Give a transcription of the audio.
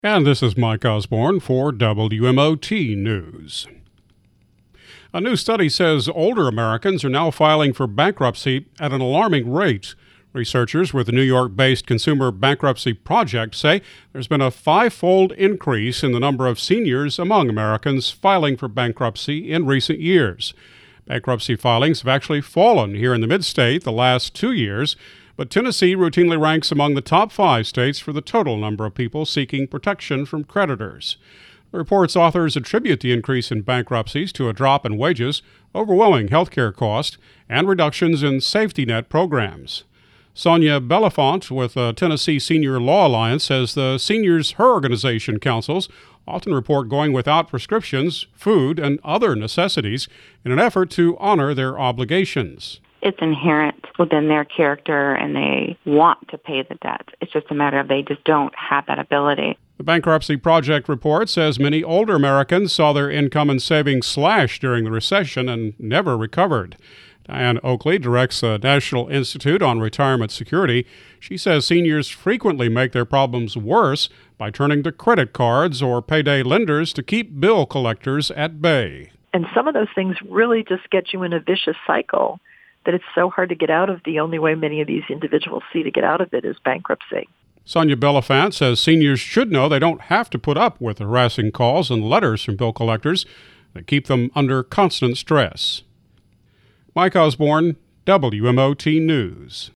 And this is Mike Osborne for WMOT News. A new study says older Americans are now filing for bankruptcy at an alarming rate. Researchers with the New York-based Consumer Bankruptcy Project say there's been a five-fold increase in the number of seniors among Americans filing for bankruptcy in recent years. Bankruptcy filings have actually fallen here in the mid-state the last 2 years, but Tennessee routinely ranks among the top 5 states for the total number of people seeking protection from creditors. The report's authors attribute the increase in bankruptcies to a drop in wages, overwhelming health care costs, and reductions in safety net programs. Sonia Belafont with the Tennessee Senior Law Alliance says the seniors her organization counsels often report going without prescriptions, food, and other necessities in an effort to honor their obligations. It's inherent within their character, and they want to pay the debt. It's just a matter of they just don't have that ability. The Bankruptcy Project report says many older Americans saw their income and savings slashed during the recession and never recovered. Diane Oakley directs the National Institute on Retirement Security. She says seniors frequently make their problems worse by turning to credit cards or payday lenders to keep bill collectors at bay. And some of those things really just get you in a vicious cycle that it's so hard to get out of. The only way many of these individuals see to get out of it is bankruptcy. Sonia Belafont says seniors should know they don't have to put up with harassing calls and letters from bill collectors that keep them under constant stress. Mike Osborne, WMOT News.